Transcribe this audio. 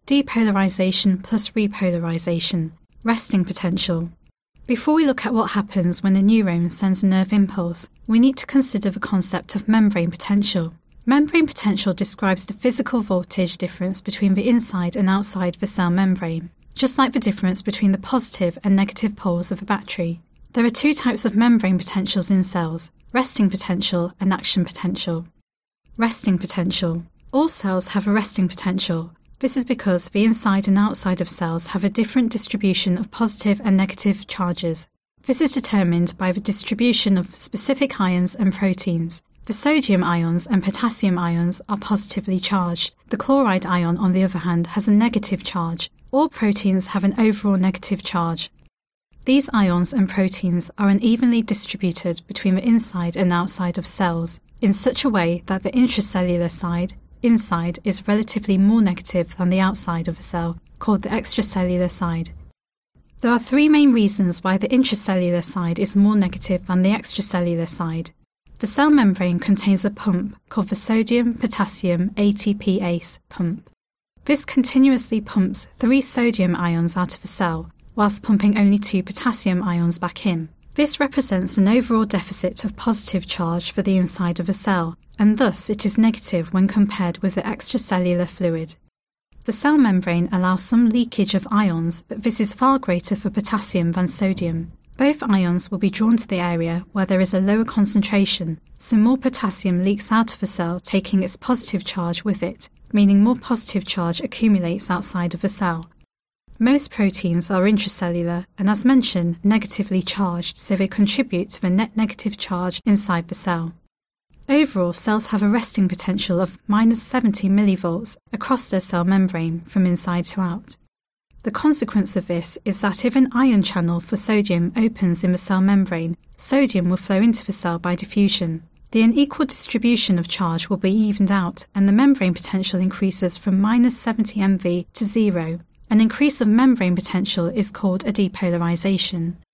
Depolarization plus repolarization. Resting potential. Before we look at what happens when a neuron sends a nerve impulse, we need to consider the concept of membrane potential. Membrane potential describes the physical voltage difference between the inside and outside the cell membrane, just like the difference between the positive and negative poles of a battery. There are two types of membrane potentials in cells: resting potential and action potential. Resting potential. All cells have a resting potential. This is because the inside and outside of cells have a different distribution of positive and negative charges. This is determined by the distribution of specific ions and proteins. The sodium ions and potassium ions are positively charged. The chloride ion, on the other hand, has a negative charge. All proteins have an overall negative charge. These ions and proteins are unevenly distributed between the inside and outside of cells, in such a way that the intracellular side, inside, is relatively more negative than the outside of a cell, called the extracellular side. There are three main reasons why the intracellular side is more negative than the extracellular side. The cell membrane contains a pump called the sodium-potassium ATPase pump. This continuously pumps 3 sodium ions out of the cell, whilst pumping only 2 potassium ions back in. This represents an overall deficit of positive charge for the inside of a cell, and thus it is negative when compared with the extracellular fluid. The cell membrane allows some leakage of ions, but this is far greater for potassium than sodium. Both ions will be drawn to the area where there is a lower concentration, so more potassium leaks out of the cell, taking its positive charge with it, meaning more positive charge accumulates outside of the cell. Most proteins are intracellular and, as mentioned, negatively charged, so they contribute to the net negative charge inside the cell. Overall, cells have a resting potential of -70 millivolts across their cell membrane from inside to out. The consequence of this is that if an ion channel for sodium opens in the cell membrane, sodium will flow into the cell by diffusion. The unequal distribution of charge will be evened out, and the membrane potential increases from -70 MV to 0. An increase of membrane potential is called a depolarization.